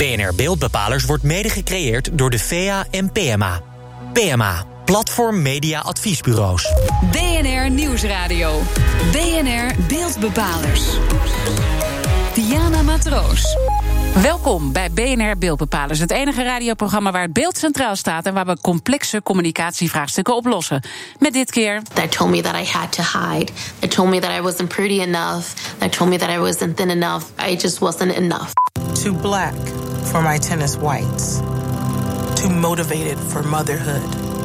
BNR Beeldbepalers wordt mede gecreëerd door de VEA en PMA. PMA, Platform Media Adviesbureaus. BNR Nieuwsradio. BNR Beeldbepalers. Diana Matroos. Welkom bij BNR Beeldbepalers, het enige radioprogramma waar het beeld centraal staat en waar we complexe communicatievraagstukken oplossen. Met dit keer... They told me that I had to hide. They told me that I wasn't pretty enough. They told me that I wasn't thin enough. I just wasn't enough. Too black for my tennis whites. Too motivated for motherhood.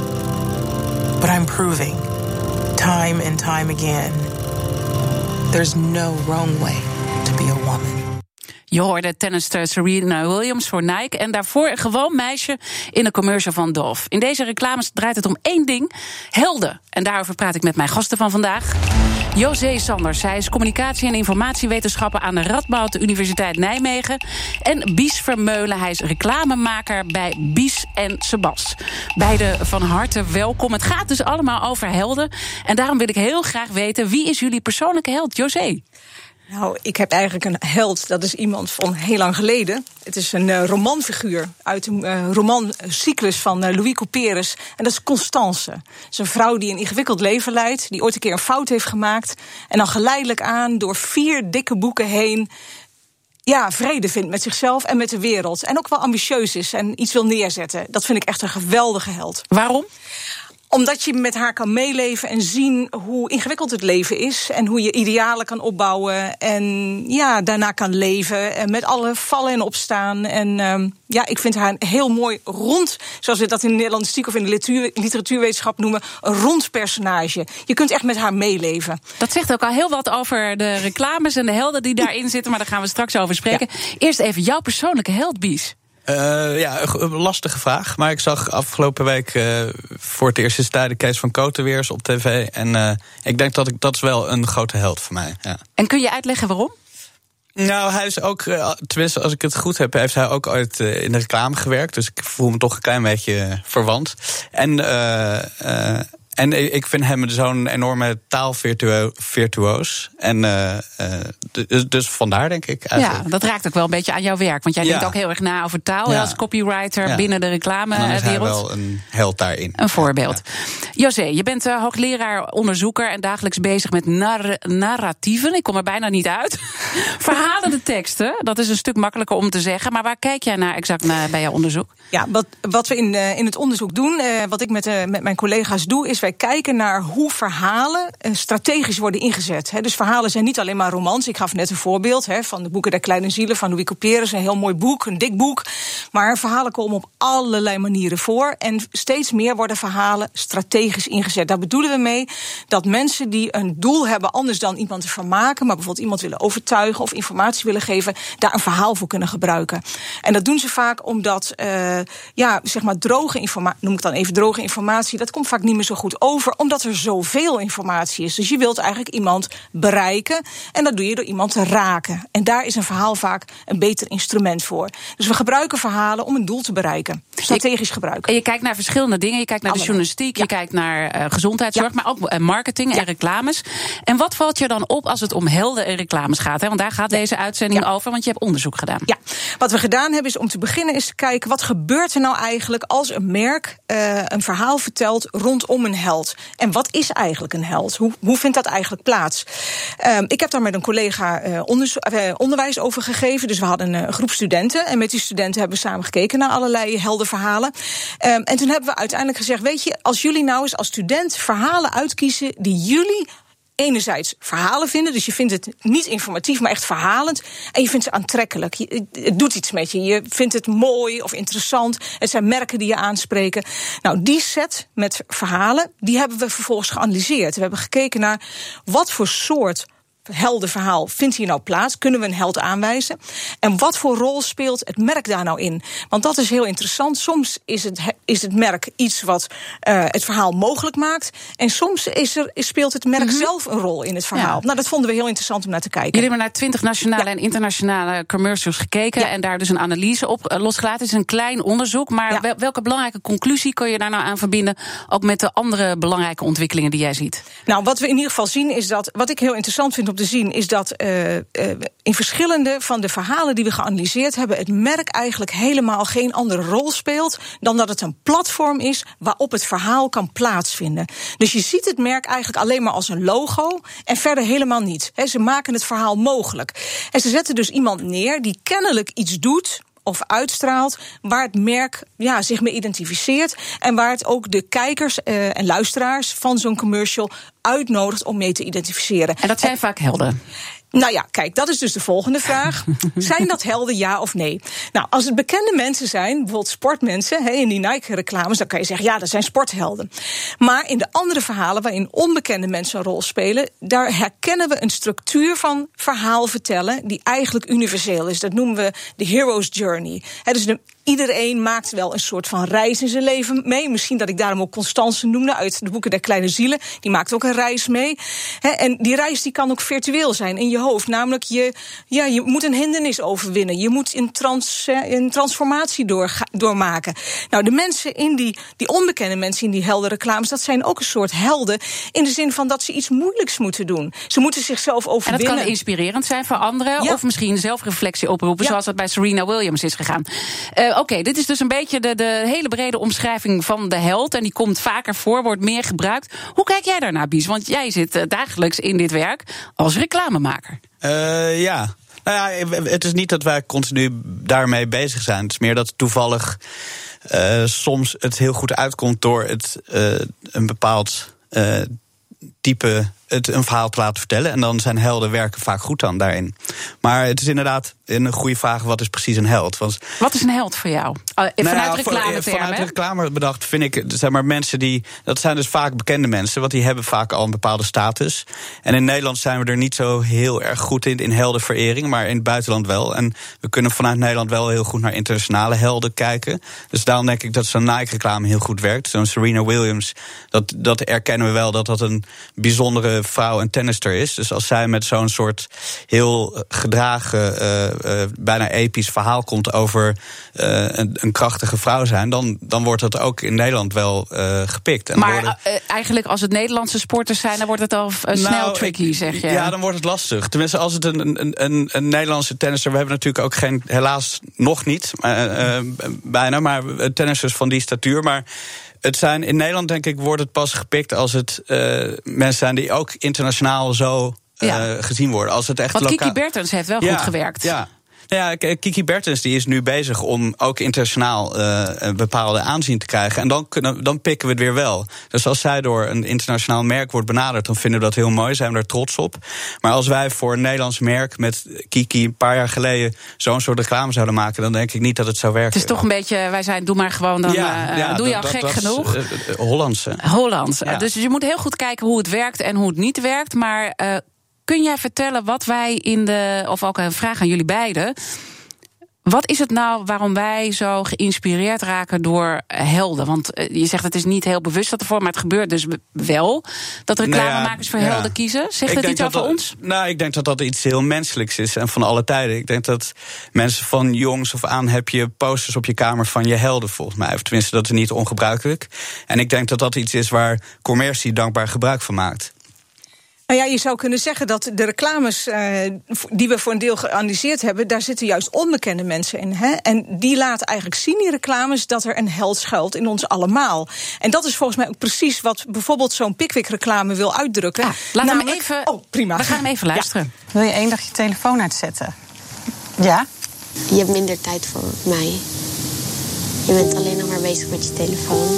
But I'm proving, time and time again, there's no wrong way to be a woman. Je hoorde tennister Serena Williams voor Nike en daarvoor een gewoon meisje in een commercial van Dove. In deze reclames draait het om één ding, helden. En daarover praat ik met mijn gasten van vandaag. José Sanders, hij is communicatie- en informatiewetenschappen aan de Radboud Universiteit Nijmegen. En Bies Vermeulen, hij is reclamemaker bij Bies en Sebas. Beide van harte welkom. Het gaat dus allemaal over helden. En daarom wil ik heel graag weten, wie is jullie persoonlijke held, José? Nou, ik heb eigenlijk een held, dat is iemand van heel lang geleden. Het is een romanfiguur uit een romancyclus van Louis Couperus. En dat is Constance. Het is een vrouw die een ingewikkeld leven leidt, die ooit een keer een fout heeft gemaakt. En dan geleidelijk aan, door 4 dikke boeken heen, vrede vindt met zichzelf en met de wereld. En ook wel ambitieus is en iets wil neerzetten. Dat vind ik echt een geweldige held. Waarom? Omdat je met haar kan meeleven en zien hoe ingewikkeld het leven is. En hoe je idealen kan opbouwen. En daarna kan leven. En met alle vallen en opstaan. En ik vind haar een heel mooi rond, zoals we dat in de Nederlandistiek of in de literatuurwetenschap noemen, een rond personage. Je kunt echt met haar meeleven. Dat zegt ook al heel wat over de reclames en de helden die daarin zitten. Maar daar gaan we straks over spreken. Ja. Eerst even jouw persoonlijke held, Bies. Een lastige vraag. Maar ik zag afgelopen week voor het eerst tijden Kees van Kooten weer eens op tv. En ik denk dat is wel een grote held voor mij. Ja. En kun je uitleggen waarom? Nou, hij is ook, tenminste als ik het goed heb, heeft hij ook ooit in de reclame gewerkt. Dus ik voel me toch een klein beetje verwant. En ik vind hem zo'n enorme taalvirtuoos. En dus vandaar, denk ik. Eigenlijk. Ja, dat raakt ook wel een beetje aan jouw werk. Want jij denkt ook heel erg na over taal als copywriter binnen de reclamewereld. Dan is hij wel een held daarin. Een voorbeeld. Ja. José, je bent hoogleraar, onderzoeker en dagelijks bezig met narratieven. Ik kom er bijna niet uit. Verhalende teksten, dat is een stuk makkelijker om te zeggen. Maar waar kijk jij naar exact bij jouw onderzoek? Ja, wat we in het onderzoek doen, wat ik met mijn collega's doe, is wij kijken naar hoe verhalen strategisch worden ingezet. Dus verhalen zijn niet alleen maar romans. Ik gaf net een voorbeeld van de boeken Der Kleine Zielen van Louis Couperus. Een heel mooi boek, een dik boek. Maar verhalen komen op allerlei manieren voor. En steeds meer worden verhalen strategisch ingezet. Daar bedoelen we mee dat mensen die een doel hebben anders dan iemand te vermaken, maar bijvoorbeeld iemand willen overtuigen of informatie willen geven, daar een verhaal voor kunnen gebruiken. En dat doen ze vaak omdat droge informatie, noem ik dan even droge informatie, dat komt vaak niet meer zo goed over, omdat er zoveel informatie is. Dus je wilt eigenlijk iemand bereiken en dat doe je door iemand te raken. En daar is een verhaal vaak een beter instrument voor. Dus we gebruiken verhalen om een doel te bereiken. Strategisch gebruiken. En je kijkt naar verschillende dingen. Je kijkt naar de journalistiek, je kijkt naar gezondheidszorg, maar ook marketing en reclames. En wat valt je dan op als het om helden en reclames gaat? Want daar gaat deze uitzending over, want je hebt onderzoek gedaan. Ja, wat we gedaan hebben is om te beginnen is te kijken, wat gebeurt er nou eigenlijk als een merk een verhaal vertelt rondom een held? En wat is eigenlijk een held? Hoe vindt dat eigenlijk plaats? Ik heb daar met een collega onderwijs over gegeven. Dus we hadden een groep studenten. En met die studenten hebben we samen gekeken naar allerlei heldenverhalen. En toen hebben we uiteindelijk gezegd, weet je, als jullie nou eens als student verhalen uitkiezen die jullie enerzijds verhalen vinden, dus je vindt het niet informatief, maar echt verhalend. En je vindt ze aantrekkelijk. Het doet iets met je. Je vindt het mooi of interessant. Het zijn merken die je aanspreken. Nou, die set met verhalen, die hebben we vervolgens geanalyseerd. We hebben gekeken naar wat voor soort heldenverhaal vindt hier nou plaats? Kunnen we een held aanwijzen? En wat voor rol speelt het merk daar nou in? Want dat is heel interessant. Soms is het merk iets wat het verhaal mogelijk maakt. En soms speelt het merk zelf een rol in het verhaal. Ja. Nou, dat vonden we heel interessant om naar te kijken. Jullie hebben naar 20 nationale en internationale commercials gekeken. En daar dus een analyse op losgelaten. Het is een klein onderzoek. Maar welke belangrijke conclusie kun je daar nou aan verbinden? Ook met de andere belangrijke ontwikkelingen die jij ziet? Nou, wat we in ieder geval zien is dat, wat ik heel interessant vind om op te zien is dat in verschillende van de verhalen die we geanalyseerd hebben, het merk eigenlijk helemaal geen andere rol speelt dan dat het een platform is waarop het verhaal kan plaatsvinden. Dus je ziet het merk eigenlijk alleen maar als een logo en verder helemaal niet. Ze maken het verhaal mogelijk. En ze zetten dus iemand neer die kennelijk iets doet of uitstraalt waar het merk zich mee identificeert en waar het ook de kijkers en luisteraars van zo'n commercial uitnodigt om mee te identificeren. En dat zijn vaak helden. Nou ja, kijk, dat is dus de volgende vraag. Zijn dat helden, ja of nee? Nou, als het bekende mensen zijn, bijvoorbeeld sportmensen, in die Nike-reclames, dan kan je zeggen, ja, dat zijn sporthelden. Maar in de andere verhalen, waarin onbekende mensen een rol spelen, daar herkennen we een structuur van verhaal vertellen die eigenlijk universeel is. Dat noemen we de hero's journey. Dus iedereen maakt wel een soort van reis in zijn leven mee. Misschien dat ik daarom ook Constance noemde uit de boeken der kleine zielen. Die maakt ook een reis mee. En die reis die kan ook virtueel zijn in je hoofd. Namelijk, je moet een hindernis overwinnen. Je moet een transformatie doormaken. Nou, de mensen die onbekende mensen in die heldenreclames, dat zijn ook een soort helden in de zin van dat ze iets moeilijks moeten doen. Ze moeten zichzelf overwinnen. En dat kan inspirerend zijn voor anderen. Ja. Of misschien zelfreflectie oproepen, zoals dat bij Serena Williams is gegaan. Oké, dit is dus een beetje de hele brede omschrijving van de held. En die komt vaker voor, wordt meer gebruikt. Hoe kijk jij daarnaar, Bies? Want jij zit dagelijks in dit werk als reclamemaker. Ja. Nou ja, het is niet dat wij continu daarmee bezig zijn. Het is meer dat toevallig soms het heel goed uitkomt door het een bepaald type een verhaal te laten vertellen. En dan zijn helden werken vaak goed dan daarin. Maar het is inderdaad een goede vraag, wat is precies een held? Want, wat is een held voor jou? Vanuit reclametermen? Vanuit reclame bedacht vind ik, zeg maar, mensen dat zijn dus vaak bekende mensen, want die hebben vaak al een bepaalde status. En in Nederland zijn we er niet zo heel erg goed in heldenverering, maar in het buitenland wel. En we kunnen vanuit Nederland wel heel goed naar internationale helden kijken. Dus daarom denk ik dat zo'n Nike-reclame heel goed werkt. Zo'n Serena Williams, dat erkennen we wel dat dat een bijzondere vrouw en tennister is. Dus als zij met zo'n soort heel gedragen, bijna episch verhaal komt over een krachtige vrouw zijn, dan wordt dat ook in Nederland wel gepikt. En maar eigenlijk als het Nederlandse sporters zijn, dan wordt het al snel tricky, zeg je. Ja, dan wordt het lastig. Tenminste, als het een Nederlandse tennisser, we hebben natuurlijk ook geen, helaas nog niet, bijna, maar tennissers van die statuur, maar het zijn in Nederland, denk ik, wordt het pas gepikt als het mensen zijn die ook internationaal zo gezien worden. Als het echt want Kiki Bertens heeft wel goed gewerkt. Ja. Ja, Kiki Bertens die is nu bezig om ook internationaal een bepaalde aanzien te krijgen. En dan pikken we het weer wel. Dus als zij door een internationaal merk wordt benaderd, dan vinden we dat heel mooi, zijn we daar trots op. Maar als wij voor een Nederlands merk met Kiki een paar jaar geleden zo'n soort reclame zouden maken, dan denk ik niet dat het zou werken. Het is toch een beetje, wij zijn, doe maar gewoon, dan doe je al gek genoeg. Hollands. Ja. Dus je moet heel goed kijken hoe het werkt en hoe het niet werkt. Maar kun jij vertellen wat wij of ook een vraag aan jullie beiden, wat is het nou waarom wij zo geïnspireerd raken door helden? Want je zegt het is niet heel bewust dat ervoor, maar het gebeurt dus wel dat reclamemakers voor helden kiezen. Zegt het iets over ons? Nou, ik denk dat dat iets heel menselijks is en van alle tijden. Ik denk dat mensen van jongs af aan heb je posters op je kamer van je helden, volgens mij. Of tenminste, dat is niet ongebruikelijk. En ik denk dat dat iets is waar commercie dankbaar gebruik van maakt. Nou ja, je zou kunnen zeggen dat de reclames die we voor een deel geanalyseerd hebben, daar zitten juist onbekende mensen in. En die laten eigenlijk zien, die reclames, dat er een held schuilt in ons allemaal. En dat is volgens mij ook precies wat bijvoorbeeld zo'n Pickwick-reclame wil uitdrukken. Ja, laten we even. Oh, prima. We gaan hem even luisteren. Ja. Wil je één dag je telefoon uitzetten? Ja? Je hebt minder tijd voor mij. Je bent alleen nog maar bezig met je telefoon.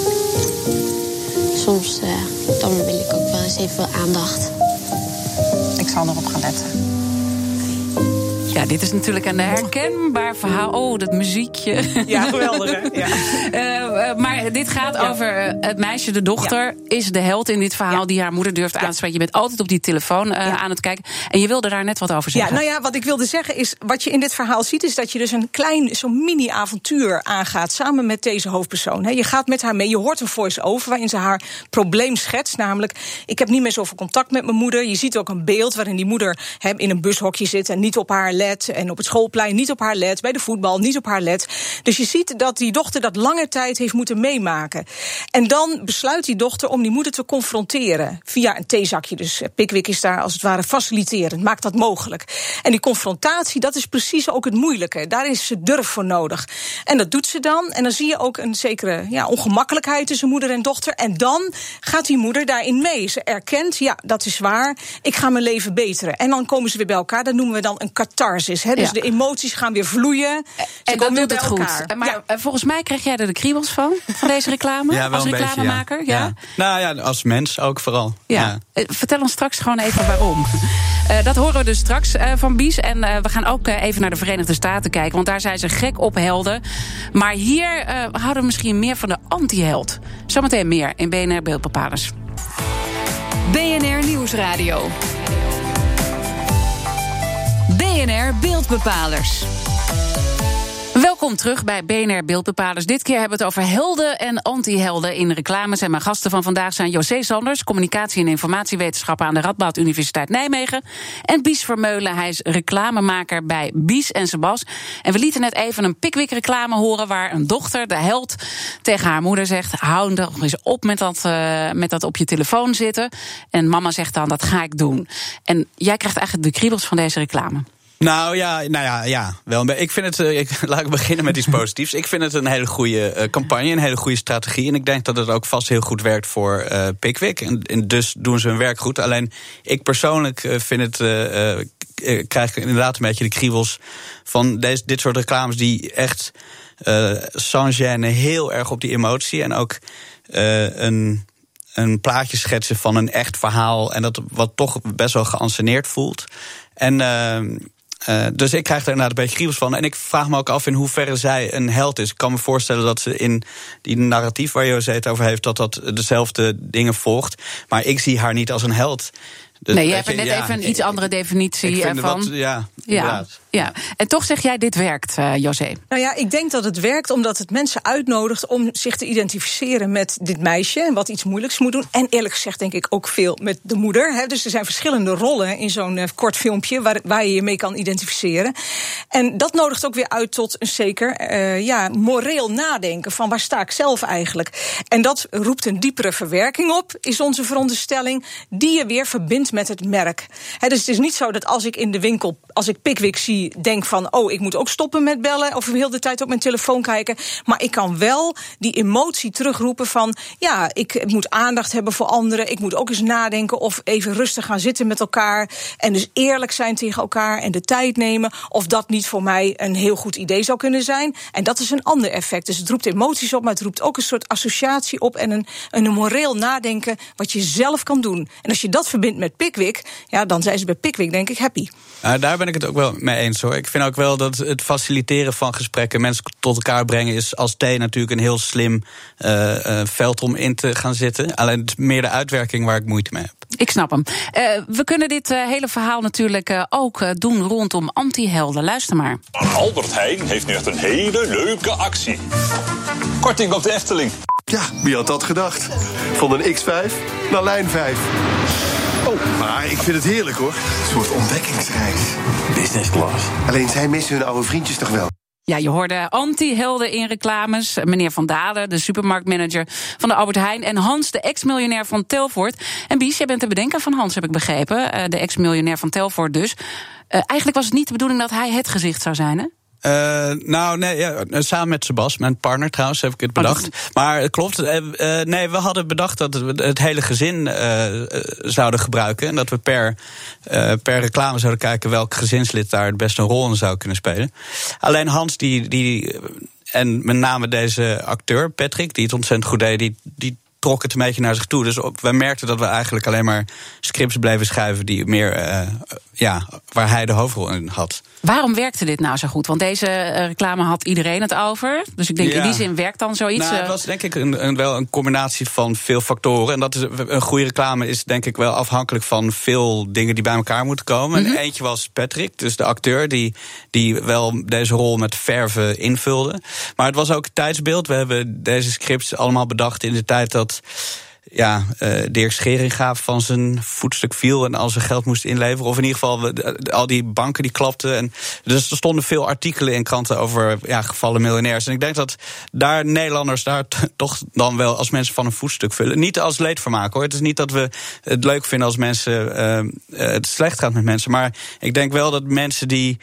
Soms dan wil ik ook wel eens even aandacht. Ik zal erop gaan letten. Ja, dit is natuurlijk een herkenbaar verhaal. Oh, dat muziekje. Ja, geweldig, hè? Ja. Maar dit gaat over het meisje, de dochter, is de held in dit verhaal die haar moeder durft aan te spreken. Je bent altijd op die telefoon aan het kijken. En je wilde daar net wat over zeggen. Ja, nou ja, wat ik wilde zeggen is, wat je in dit verhaal ziet, is dat je dus zo'n mini-avontuur aangaat samen met deze hoofdpersoon. Je gaat met haar mee, je hoort een voice-over waarin ze haar probleem schetst. Namelijk, ik heb niet meer zoveel contact met mijn moeder. Je ziet ook een beeld waarin die moeder in een bushokje zit en niet op haar let. let. En op het schoolplein niet op haar let. Bij de voetbal niet op haar let. Dus je ziet dat die dochter dat lange tijd heeft moeten meemaken. En dan besluit die dochter om die moeder te confronteren. Via een theezakje. Dus Pickwick is daar als het ware faciliterend. Maakt dat mogelijk. En die confrontatie, dat is precies ook het moeilijke. Daar is ze durf voor nodig. En dat doet ze dan. En dan zie je ook een zekere ongemakkelijkheid tussen moeder en dochter. En dan gaat die moeder daarin mee. Ze erkent, dat is waar. Ik ga mijn leven beteren. En dan komen ze weer bij elkaar. Dat noemen we dan een catharsis. Dus de emoties gaan weer vloeien. En dat doet het goed. Maar volgens mij krijg jij er de kriebels van deze reclame? Ja, wel als reclamemaker? Beetje, ja. Nou ja, als mens ook vooral. Ja. Vertel ons straks gewoon even waarom. Dat horen we dus straks van Bies. En we gaan ook even naar de Verenigde Staten kijken. Want daar zijn ze gek op helden. Maar hier houden we misschien meer van de anti-held. Zometeen meer in BNR Beeldbepalers. BNR Nieuwsradio. BNR Beeldbepalers. Welkom terug bij BNR Beeldbepalers. Dit keer hebben we het over helden en anti-helden in reclames. En mijn gasten van vandaag zijn José Sanders, communicatie- en informatiewetenschapper aan de Radboud Universiteit Nijmegen. En Bies Vermeulen, hij is reclamemaker bij Bies en Sebas. En we lieten net even een Pickwick-reclame horen waar een dochter, de held, tegen haar moeder zegt: hou nog eens op met dat op je telefoon zitten. En mama zegt dan: dat ga ik doen. En jij krijgt eigenlijk de kriebels van deze reclame. Nou ja, wel. Ik vind het, laat ik beginnen met iets positiefs. Ik vind het een hele goede campagne, een hele goede strategie. En ik denk dat het ook vast heel goed werkt voor Pickwick. En dus doen ze hun werk goed. Alleen ik persoonlijk krijg ik inderdaad een beetje de kriebels van dit soort reclames die echt sans gêne heel erg op die emotie en ook een plaatje schetsen van een echt verhaal en dat wat toch best wel geanceneerd voelt. En dus ik krijg daar inderdaad een beetje kriebels van. En ik vraag me ook af in hoeverre zij een held is. Ik kan me voorstellen dat ze in die narratief waar José het over heeft, dat dezelfde dingen volgt. Maar ik zie haar niet als een held. Dus, nee, je hebt net even een iets andere definitie ervan. Ja. En toch zeg jij, dit werkt, José. Nou ja, ik denk dat het werkt omdat het mensen uitnodigt om zich te identificeren met dit meisje, wat iets moeilijks moet doen. En eerlijk gezegd denk ik ook veel met de moeder. Dus er zijn verschillende rollen in zo'n kort filmpje waar je je mee kan identificeren. En dat nodigt ook weer uit tot een zeker moreel nadenken van waar sta ik zelf eigenlijk. En dat roept een diepere verwerking op, is onze veronderstelling, die je weer verbindt met het merk. Dus het is niet zo dat als ik in de winkel, als ik Pickwick zie, denk van, ik moet ook stoppen met bellen of heel de tijd op mijn telefoon kijken. Maar ik kan wel die emotie terugroepen van, ik moet aandacht hebben voor anderen. Ik moet ook eens nadenken of even rustig gaan zitten met elkaar. En dus eerlijk zijn tegen elkaar en de tijd nemen. Of dat niet voor mij een heel goed idee zou kunnen zijn. En dat is een ander effect. Dus het roept emoties op, maar het roept ook een soort associatie op en een moreel nadenken wat je zelf kan doen. En als je dat verbindt met Pickwick, dan zijn ze bij Pickwick denk ik happy. Daar ben ik het ook wel mee eens hoor. Ik vind ook wel dat het faciliteren van gesprekken, mensen tot elkaar brengen, is als thee natuurlijk een heel slim veld om in te gaan zitten. Alleen het is meer de uitwerking waar ik moeite mee heb. Ik snap hem. We kunnen dit hele verhaal natuurlijk ook doen rondom anti-helden. Luister maar. Albert Heijn heeft nu echt een hele leuke actie. Korting op de Efteling. Ja, wie had dat gedacht? Van een X5 naar lijn 5. Maar ik vind het heerlijk hoor. Een soort ontdekkingsreis. Business class. Alleen zij missen hun oude vriendjes toch wel. Ja, je hoorde anti-helden in reclames. Meneer Van Dalen, de supermarktmanager van de Albert Heijn. En Hans, de ex-miljonair van Telfort. En Bies, jij bent de bedenker van Hans, heb ik begrepen. De ex-miljonair van Telfort dus. Eigenlijk was het niet de bedoeling dat hij het gezicht zou zijn, hè? Samen met Sebas, mijn partner trouwens, heb ik het bedacht. Maar het klopt, we hadden bedacht dat we het hele gezin zouden gebruiken. En dat we per reclame zouden kijken welk gezinslid daar het beste een rol in zou kunnen spelen. Alleen Hans, en met name deze acteur, Patrick, die het ontzettend goed deed, die trok het een beetje naar zich toe. Dus wij merkten dat we eigenlijk alleen maar scripts bleven schrijven die meer, waar hij de hoofdrol in had. Waarom werkte dit nou zo goed? Want deze reclame had iedereen het over. Dus ik denk in die zin werkt dan zoiets. Het was denk ik wel een combinatie van veel factoren. En dat is een goede reclame is denk ik wel afhankelijk van veel dingen die bij elkaar moeten komen. En eentje was Patrick, dus de acteur, die wel deze rol met verve invulde. Maar het was ook het tijdsbeeld. We hebben deze scripts allemaal bedacht in de tijd dat Dirk Scheringa van zijn voetstuk viel en al zijn geld moest inleveren. Of in ieder geval al die banken die klapten. En dus er stonden veel artikelen in kranten over gevallen miljonairs. En ik denk dat Nederlanders daar toch dan wel als mensen van een voetstuk vullen. Niet als leedvermaak hoor. Het is niet dat we het leuk vinden als mensen het slecht gaat met mensen. Maar ik denk wel dat mensen die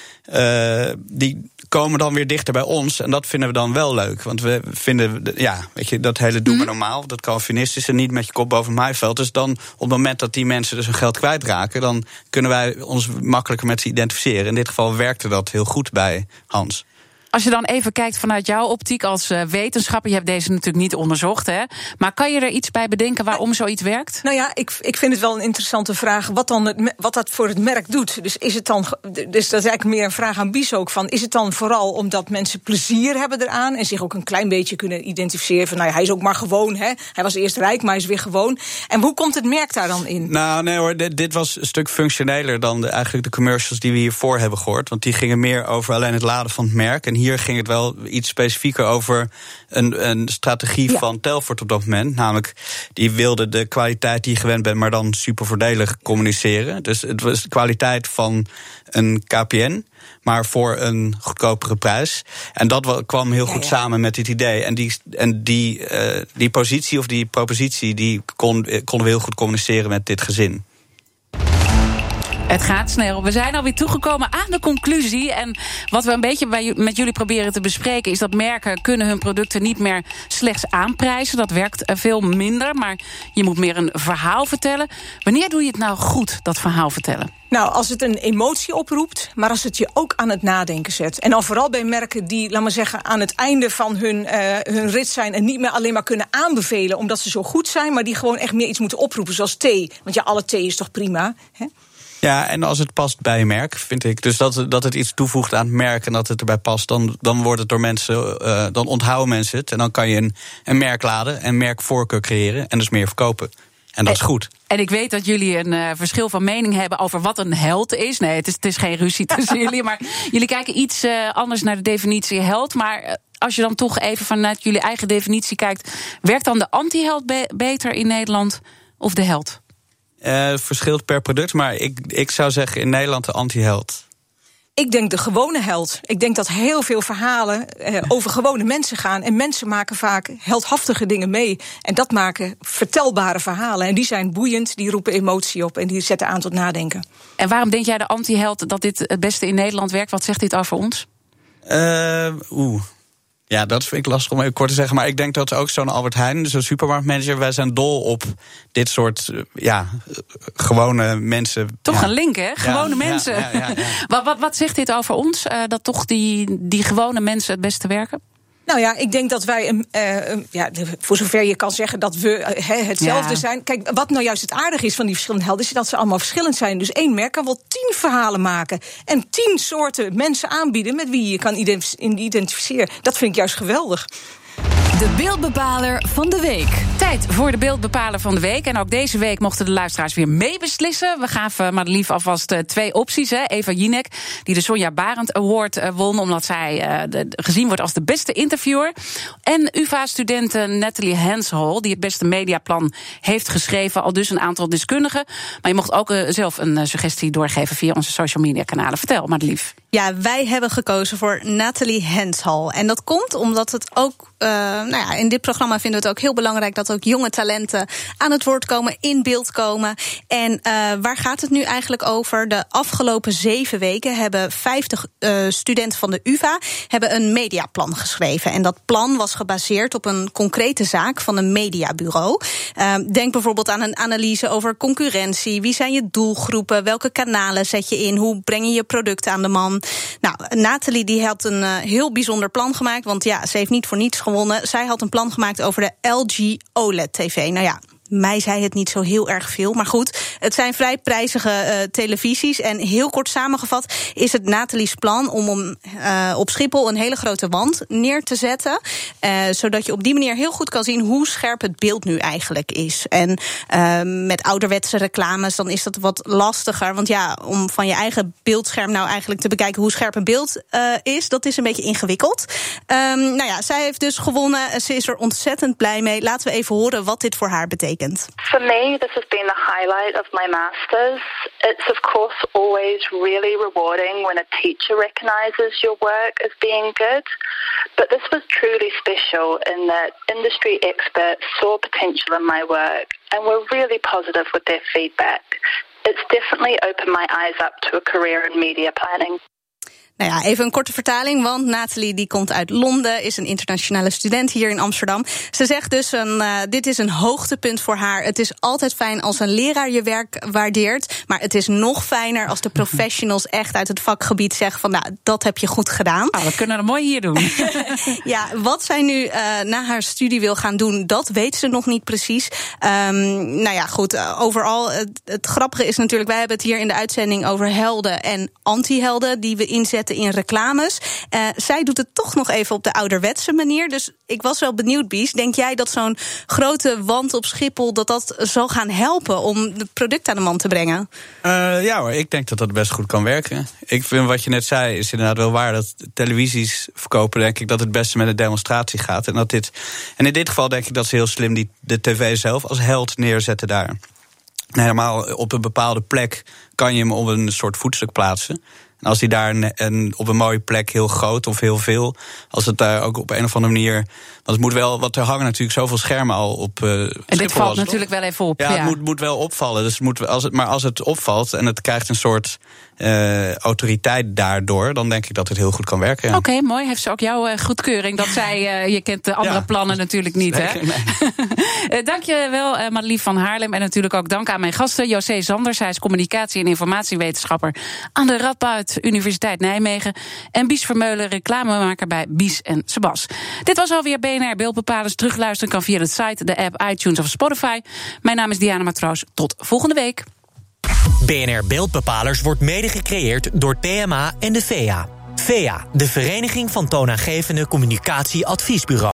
komen dan weer dichter bij ons. En dat vinden we dan wel leuk. Want we vinden, dat hele doe maar normaal, dat Calvinistische, niet met je kop boven het maaiveld. Dus dan, op het moment dat die mensen dus hun geld kwijtraken, dan kunnen wij ons makkelijker met ze identificeren. In dit geval werkte dat heel goed bij Hans. Als je dan even kijkt vanuit jouw optiek als wetenschapper, je hebt deze natuurlijk niet onderzocht, hè? Maar kan je er iets bij bedenken waarom zoiets werkt? Nou ja, ik vind het wel een interessante vraag wat dat voor het merk doet. Dus is het dan, dus dat is eigenlijk meer een vraag aan Bies ook van, is het dan vooral omdat mensen plezier hebben eraan en zich ook een klein beetje kunnen identificeren van, hij is ook maar gewoon, hè? Hij was eerst rijk, maar hij is weer gewoon. En hoe komt het merk daar dan in? Nou, nee hoor, dit was een stuk functioneler dan eigenlijk de commercials die we hiervoor hebben gehoord, want die gingen meer over alleen het laden van het merk. En hier ging het wel iets specifieker over een strategie van Telfort op dat moment. Namelijk, die wilde de kwaliteit die je gewend bent, maar dan super voordelig communiceren. Dus het was de kwaliteit van een KPN, maar voor een goedkopere prijs. En dat kwam heel goed samen met dit idee. En die positie of die propositie, die konden we heel goed communiceren met dit gezin. Het gaat snel. We zijn alweer toegekomen aan de conclusie. En wat we een beetje met jullie proberen te bespreken is dat merken kunnen hun producten niet meer slechts aanprijzen. Dat werkt veel minder, maar je moet meer een verhaal vertellen. Wanneer doe je het nou goed, dat verhaal vertellen? Nou, als het een emotie oproept, maar als het je ook aan het nadenken zet. En dan vooral bij merken die, laat maar zeggen, aan het einde van hun rit zijn en niet meer alleen maar kunnen aanbevelen omdat ze zo goed zijn, maar die gewoon echt meer iets moeten oproepen, zoals thee. Want alle thee is toch prima, hè? Ja, en als het past bij een merk, vind ik. Dus dat het iets toevoegt aan het merk en dat het erbij past, dan wordt het door mensen, dan onthouden mensen het. En dan kan je een merk laden en merkvoorkeur creëren en dus meer verkopen. En dat is goed. En ik weet dat jullie een verschil van mening hebben over wat een held is. Nee, het is geen ruzie tussen jullie, maar jullie kijken iets anders naar de definitie held. Maar als je dan toch even vanuit jullie eigen definitie kijkt, werkt dan de anti-held beter in Nederland of de held? Verschilt per product, maar ik zou zeggen in Nederland de anti-held. Ik denk de gewone held. Ik denk dat heel veel verhalen over gewone mensen gaan. En mensen maken vaak heldhaftige dingen mee. En dat maken vertelbare verhalen. En die zijn boeiend, die roepen emotie op en die zetten aan tot nadenken. En waarom denk jij de anti-held dat dit het beste in Nederland werkt? Wat zegt dit over ons? Ja, dat vind ik lastig om even kort te zeggen. Maar ik denk dat ook zo'n Albert Heijn, zo'n supermarktmanager, wij zijn dol op dit soort gewone mensen. Toch een link, hè? Gewone mensen. Ja. Wat zegt dit over ons? Dat toch die gewone mensen het beste werken? Nou ja, ik denk dat wij, voor zover je kan zeggen dat we hetzelfde zijn. Kijk, wat nou juist het aardige is van die verschillende helden, is dat ze allemaal verschillend zijn. Dus één merk kan wel 10 verhalen maken en 10 soorten mensen aanbieden met wie je kan identificeren. Dat vind ik juist geweldig. De beeldbepaler van de week. Tijd voor de beeldbepaler van de week. En ook deze week mochten de luisteraars weer meebeslissen. We gaven Madelief alvast 2 opties. Hè. Eva Jinek, die de Sonja Barend Award won, omdat zij gezien wordt als de beste interviewer. En UvA-student Nathalie Henshall, die het beste mediaplan heeft geschreven. Al dus een aantal deskundigen. Maar je mocht ook zelf een suggestie doorgeven via onze social media kanalen. Vertel, Madelief. Ja, wij hebben gekozen voor Nathalie Henshall. En dat komt omdat het ook, in dit programma vinden we het ook heel belangrijk dat ook jonge talenten aan het woord komen, in beeld komen. En waar gaat het nu eigenlijk over? De afgelopen 7 weken hebben 50 studenten van de UvA hebben een mediaplan geschreven. En dat plan was gebaseerd op een concrete zaak van een mediabureau. Denk bijvoorbeeld aan een analyse over concurrentie. Wie zijn je doelgroepen? Welke kanalen zet je in? Hoe breng je je producten aan de man? Nou, Nathalie die had een heel bijzonder plan gemaakt, want ja, ze heeft niet voor niets gewonnen. Zij had een plan gemaakt over de LG OLED TV. Nou ja, mij zei het niet zo heel erg veel. Maar goed, het zijn vrij prijzige televisies. En heel kort samengevat is het Nathalie's plan om op Schiphol een hele grote wand neer te zetten. Zodat je op die manier heel goed kan zien hoe scherp het beeld nu eigenlijk is. En met ouderwetse reclames dan is dat wat lastiger. Want ja, om van je eigen beeldscherm nou eigenlijk te bekijken hoe scherp een beeld is, dat is een beetje ingewikkeld. Nou ja, zij heeft dus gewonnen. Ze is er ontzettend blij mee. Laten we even horen wat dit voor haar betekent. For me, this has been the highlight of my master's. It's of course always really rewarding when a teacher recognizes your work as being good. But this was truly special in that industry experts saw potential in my work and were really positive with their feedback. It's definitely opened my eyes up to a career in media planning. Nou ja, even een korte vertaling, want Nathalie die komt uit Londen, is een internationale student hier in Amsterdam. Ze zegt dus, dit is een hoogtepunt voor haar. Het is altijd fijn als een leraar je werk waardeert, maar het is nog fijner als de professionals echt uit het vakgebied zeggen van, nou, dat heb je goed gedaan. Nou, we kunnen het mooi hier doen. Ja, wat zij nu na haar studie wil gaan doen, dat weet ze nog niet precies. Nou ja, goed, overal, het grappige is natuurlijk, wij hebben het hier in de uitzending over helden en anti-helden die we inzetten in reclames. Zij doet het toch nog even op de ouderwetse manier. Dus ik was wel benieuwd, Bies. Denk jij dat zo'n grote wand op Schiphol dat zal gaan helpen om het product aan de man te brengen? Ja hoor, ik denk dat dat best goed kan werken. Ik vind wat je net zei is inderdaad wel waar. Dat televisies verkopen, denk ik dat het beste met een demonstratie gaat. En in dit geval denk ik dat ze heel slim de tv zelf als held neerzetten daar. Helemaal op een bepaalde plek kan je hem op een soort voetstuk plaatsen. En als hij daar op een mooie plek heel groot of heel veel, als het daar ook op een of andere manier, want het moet wel, want er hangen natuurlijk zoveel schermen al op Schiphol. En dit valt natuurlijk wel even op. Ja, het moet wel opvallen. Dus als het opvalt en het krijgt een soort autoriteit daardoor, dan denk ik dat het heel goed kan werken. Ja. Oké, mooi. Heeft ze ook jouw goedkeuring dat zij, je kent de andere plannen natuurlijk niet, hè? Nee. Dank je wel, Madelief van Haarlem. En natuurlijk ook dank aan mijn gasten. José Zanders, hij is communicatie- en informatiewetenschapper aan de Radboud Universiteit Nijmegen. En Bies Vermeulen, reclamemaker bij Bies en Sebas. Dit was alweer BNR Beeldbepalers. Terugluisteren kan via de site, de app, iTunes of Spotify. Mijn naam is Diana Matroos. Tot volgende week. BNR Beeldbepalers wordt mede gecreëerd door PMA en de VEA. VEA, de Vereniging van Toonaangevende Communicatieadviesbureaus.